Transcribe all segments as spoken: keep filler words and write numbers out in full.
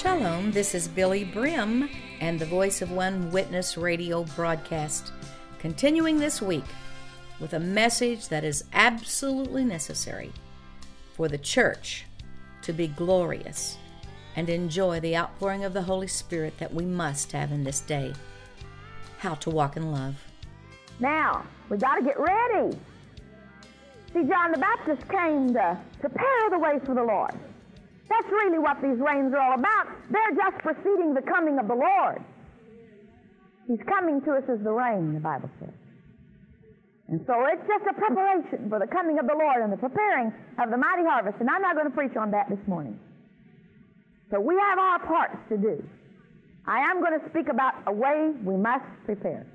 Shalom, this is Billy Brim and the Voice of One Witness radio broadcast, continuing this week with a message that is absolutely necessary for the church to be glorious and enjoy the outpouring of the Holy Spirit that we must have in this day. How to walk in love. Now, we got to get ready. See, John the Baptist came to prepare the way for the Lord. That's really what these rains are all about. They're just preceding the coming of the Lord. He's coming to us as the rain, the Bible says. And so it's just a preparation for the coming of the Lord and the preparing of the mighty harvest. And I'm not going to preach on that this morning. So we have our parts to do. I am going to speak about a way we must prepare.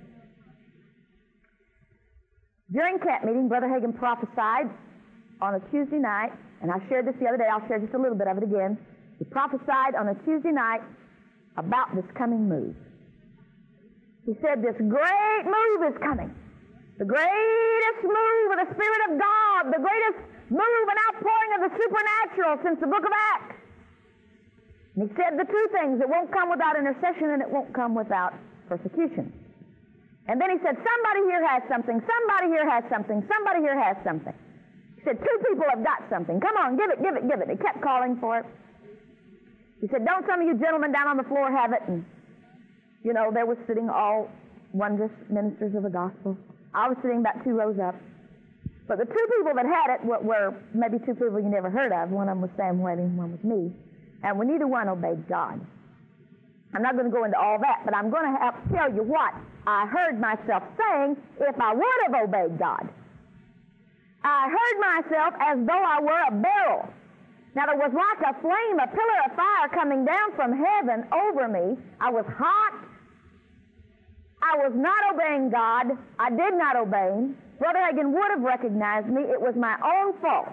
During camp meeting, Brother Hagin prophesied on a Tuesday night, and I shared this the other day. I'll share just a little bit of it again. He prophesied on a Tuesday night about this coming move. He said this great move is coming. The greatest move of the Spirit of God, the greatest move and outpouring of the supernatural since the book of Acts. And he said the two things: it won't come without intercession and it won't come without persecution. And then he said, somebody here has something, somebody here has something, somebody here has something. He said, two people have got something. Come on, give it, give it, give it. He kept calling for it. He said, don't some of you gentlemen down on the floor have it? And, you know, there was sitting all wondrous ministers of the gospel. I was sitting about two rows up. But the two people that had it were, were maybe two people you never heard of. One of them was Sam Wedding, one was me. And we neither one obeyed God. I'm not going to go into all that, but I'm going to have to tell you what I heard myself saying if I would have obeyed God. I heard myself as though I were a barrel. Now, there was like a flame, a pillar of fire coming down from heaven over me. I was hot. I was not obeying God. I did not obey Him. Brother Hagin would have recognized me. It was my own fault.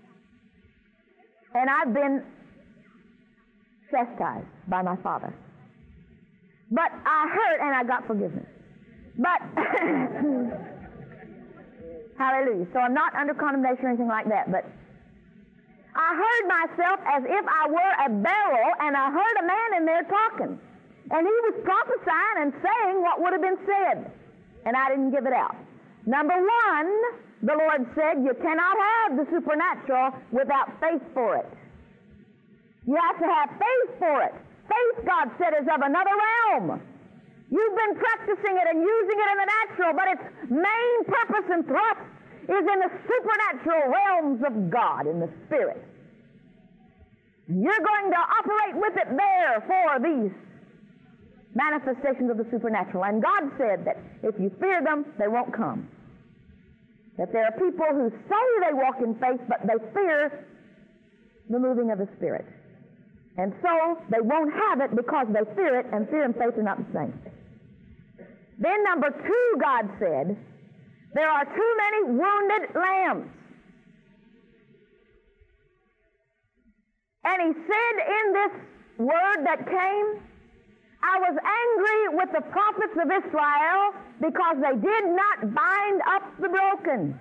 And I've been chastised by my Father. But I heard, and I got forgiveness. But, hallelujah. So I'm not under condemnation or anything like that, but I heard myself as if I were a barrel, and I heard a man in there talking. And he was prophesying and saying what would have been said. And I didn't give it out. Number one, the Lord said, you cannot have the supernatural without faith for it. You have to have faith for it. Faith, God said, is of another realm. You've been practicing it and using it in the natural, but its main purpose and thrust is in the supernatural realms of God, in the Spirit. You're going to operate with it there for these manifestations of the supernatural. And God said that if you fear them, they won't come. That there are people who say they walk in faith, but they fear the moving of the Spirit. And so they won't have it because they fear it, and fear and faith are not the same. Then number two, God said, there are too many wounded lambs. And He said in this word that came, I was angry with the prophets of Israel because they did not bind up the broken.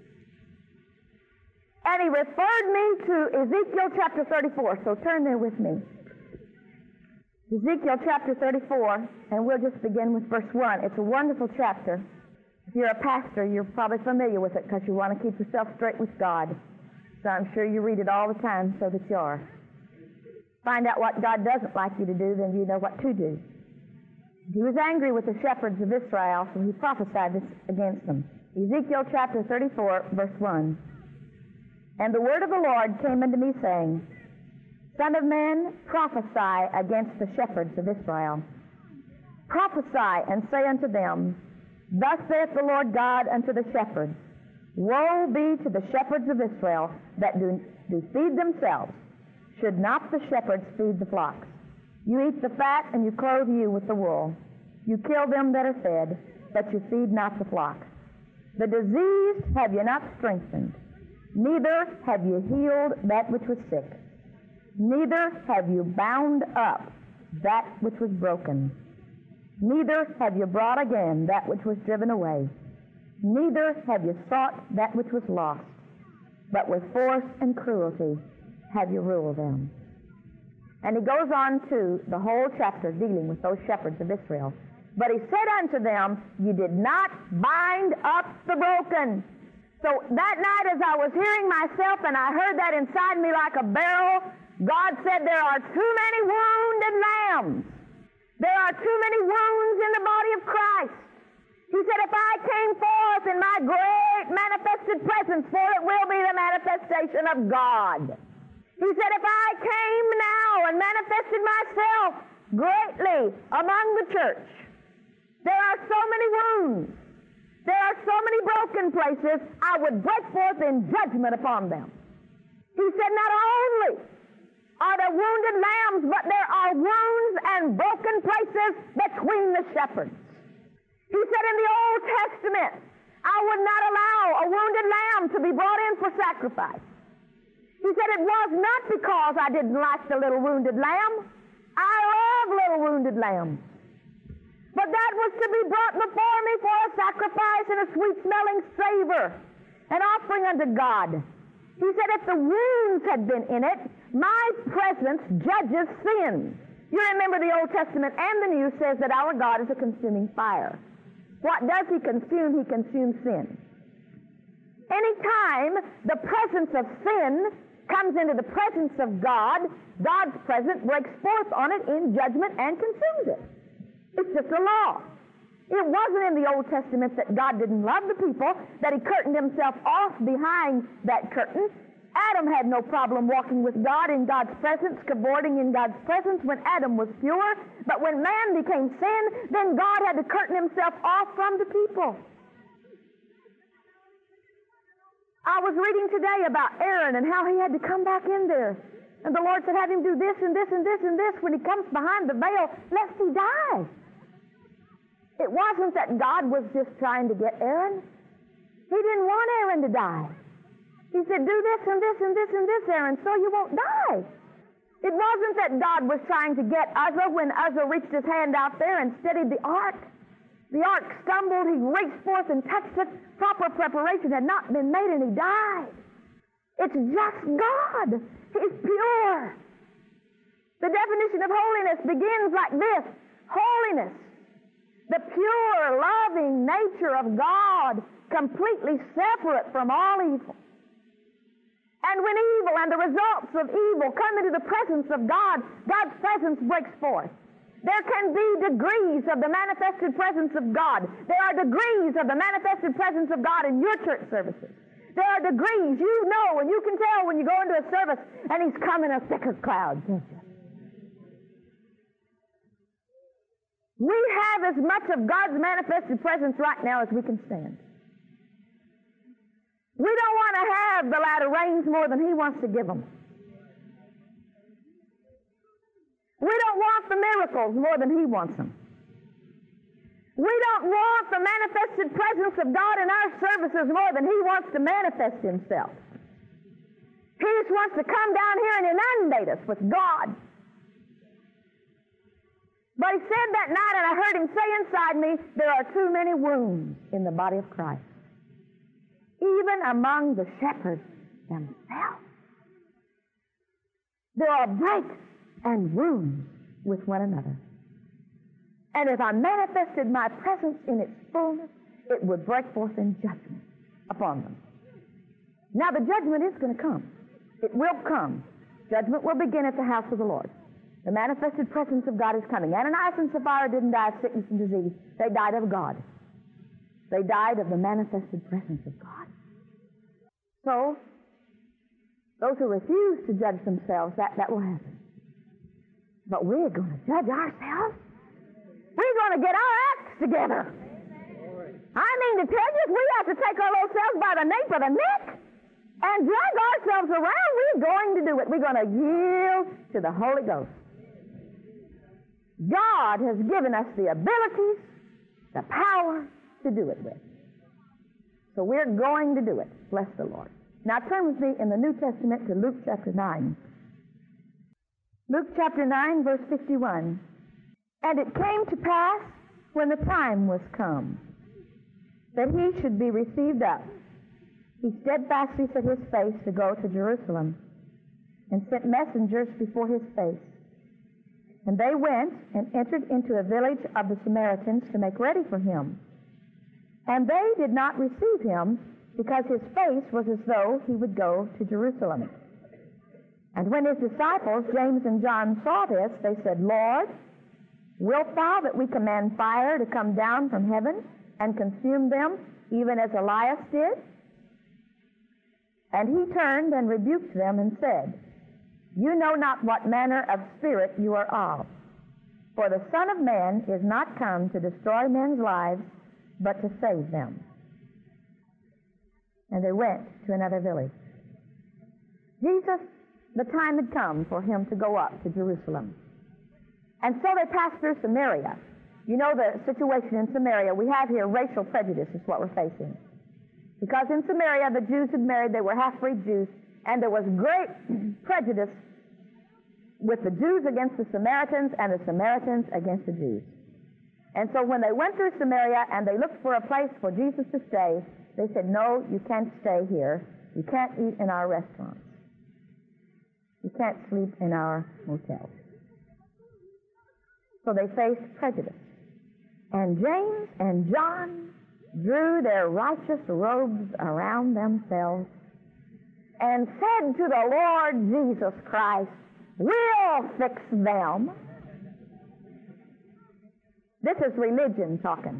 And He referred me to Ezekiel chapter thirty-four, so turn there with me. Ezekiel chapter thirty-four, and we'll just begin with verse one. It's a wonderful chapter. If you're a pastor, you're probably familiar with it because you want to keep yourself straight with God. So I'm sure you read it all the time so that you are. Find out what God doesn't like you to do, then you know what to do. He was angry with the shepherds of Israel, so He prophesied this against them. Ezekiel chapter thirty-four, verse one. And the word of the Lord came unto me, saying, Son of man, prophesy against the shepherds of Israel. Prophesy and say unto them, Thus saith the Lord God unto the shepherds, Woe be to the shepherds of Israel that do, do feed themselves. Should not the shepherds feed the flocks? You eat the fat, and you clothe you with the wool. You kill them that are fed, but you feed not the flocks. The diseased have you not strengthened, neither have you healed that which was sick. Neither have you bound up that which was broken. Neither have you brought again that which was driven away. Neither have you sought that which was lost, but with force and cruelty have you ruled them. And he goes on to the whole chapter dealing with those shepherds of Israel. But he said unto them, you did not bind up the broken. So that night as I was hearing myself and I heard that inside me like a barrel, God said there are too many wounded lambs. There are too many wounds in the body of Christ. He said, if I came forth in my great manifested presence, for it will be the manifestation of God. He said, if I came now and manifested myself greatly among the church, there are so many wounds, there are so many broken places, I would break forth in judgment upon them. He said, not only are there wounded lambs, but there are wounds and broken places between the shepherds. He said in the Old Testament, I would not allow a wounded lamb to be brought in for sacrifice. He said it was not because I didn't like the little wounded lamb. I love little wounded lambs. But that was to be brought before me for a sacrifice and a sweet-smelling savor, an offering unto God. He said if the wounds had been in it, my presence judges sin. You remember the Old Testament and the New says that our God is a consuming fire. What does he consume? He consumes sin. Anytime the presence of sin comes into the presence of God, God's presence breaks forth on it in judgment and consumes it. It's just a law. It wasn't in the Old Testament that God didn't love the people, that he curtained himself off behind that curtain. Adam had no problem walking with God in God's presence, cavorting in God's presence when Adam was pure. But when man became sin, then God had to curtain himself off from the people. I was reading today about Aaron and how he had to come back in there. And the Lord said, have him do this and this and this and this when he comes behind the veil, lest he die. It wasn't that God was just trying to get Aaron. He didn't want Aaron to die. He said, do this and this and this and this, Aaron, so you won't die. It wasn't that God was trying to get Uzzah when Uzzah reached his hand out there and steadied the ark. The ark stumbled, he reached forth and touched it. Proper preparation had not been made and he died. It's just God. He's pure. The definition of holiness begins like this. Holiness, the pure, loving nature of God, completely separate from all evil. And when evil and the results of evil come into the presence of God, God's presence breaks forth. There can be degrees of the manifested presence of God. There are degrees of the manifested presence of God in your church services. There are degrees. You know and you can tell when you go into a service and he's coming a thicker cloud. We have as much of God's manifested presence right now as we can stand. We don't want to have the latter rains more than he wants to give them. We don't want the miracles more than he wants them. We don't want the manifested presence of God in our services more than he wants to manifest himself. He just wants to come down here and inundate us with God. But he said that night, and I heard him say inside me, there are too many wounds in the body of Christ, even among the shepherds themselves. There are breaks and wounds with one another. And if I manifested my presence in its fullness, it would break forth in judgment upon them. Now the judgment is going to come. It will come. Judgment will begin at the house of the Lord. The manifested presence of God is coming. Ananias and Sapphira didn't die of sickness and disease. They died of God. They died of the manifested presence of God. So, those who refuse to judge themselves, that, that will happen. But we're going to judge ourselves. We're going to get our acts together. I mean to tell you, if we have to take our little selves by the nape of the neck and drag ourselves around, we're going to do it. We're going to yield to the Holy Ghost. God has given us the abilities, the power to do it with. So we're going to do it. Bless the Lord. Now turn with me in the New Testament to Luke chapter nine. Luke chapter nine, verse fifty-one. And it came to pass, when the time was come, that he should be received up, he steadfastly set his face to go to Jerusalem, and sent messengers before his face, And they went and entered into a village of the Samaritans to make ready for him. And they did not receive him, because his face was as though he would go to Jerusalem. And when his disciples, James and John, saw this, they said, Lord, wilt thou that we command fire to come down from heaven and consume them, even as Elias did? And he turned and rebuked them and said, You know not what manner of spirit you are of. For the Son of Man is not come to destroy men's lives, but to save them. And they went to another village. Jesus, the time had come for him to go up to Jerusalem. And so they passed through Samaria. You know the situation in Samaria. We have here racial prejudice is what we're facing. Because in Samaria, the Jews had married, they were half-breed Jews, and there was great prejudice with the Jews against the Samaritans and the Samaritans against the Jews. And so when they went through Samaria and they looked for a place for Jesus to stay, they said, no, you can't stay here. You can't eat in our restaurants. You can't sleep in our motels. So they faced prejudice. And James and John drew their righteous robes around themselves and said to the Lord Jesus Christ, we'll fix them. This is religion talking.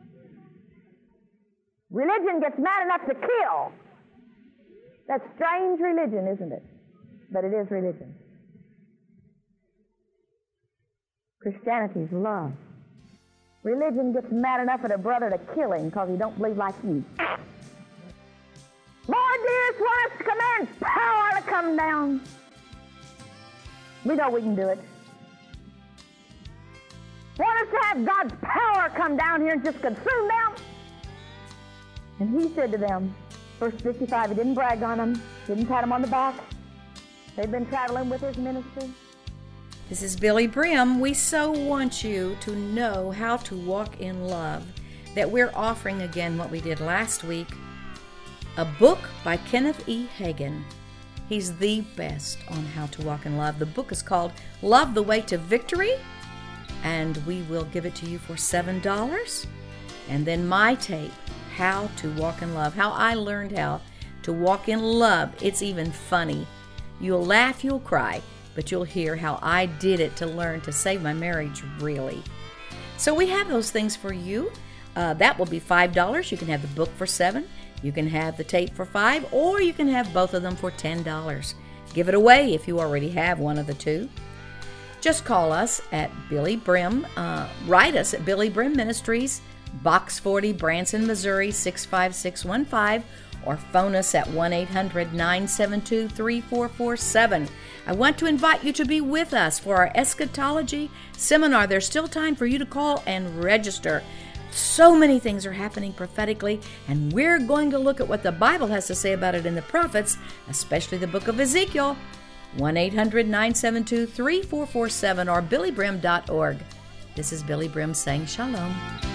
Religion gets mad enough to kill. That's strange religion, isn't it? But it is religion. Christianity's love. Religion gets mad enough at a brother to kill him because he don't believe like you. Lord, dearest, want us to command power to come down. We know we can do it. Want us to have God's power come down here and just consume them? And he said to them, verse fifty-five, he didn't brag on them, didn't pat them on the back. They've been traveling with his ministry. This is Billy Brim. We so want you to know how to walk in love, that we're offering again what we did last week, a book by Kenneth E. Hagin. He's the best on how to walk in love. The book is called Love the Way to Victory, and we will give it to you for seven dollars. And then my tape, How to Walk in Love, how I learned how to walk in love. It's even funny. You'll laugh, you'll cry, but you'll hear how I did it to learn to save my marriage, really. So we have those things for you. Uh, that will be five dollars. You can have the book for seven dollars. You can have the tape for five dollars, or you can have both of them for ten dollars. Give it away if you already have one of the two. Just call us at Billy Brim. Uh, write us at Billy Brim Ministries, Box forty, Branson, Missouri, six five six one five, or phone us at one eight hundred nine seven two three four four seven. I want to invite you to be with us for our eschatology seminar. There's still time for you to call and register. So many things are happening prophetically, and we're going to look at what the Bible has to say about it in the prophets, especially the book of Ezekiel. one eight hundred nine seven two three four four seven or billy brim dot org. This is Billy Brim saying shalom.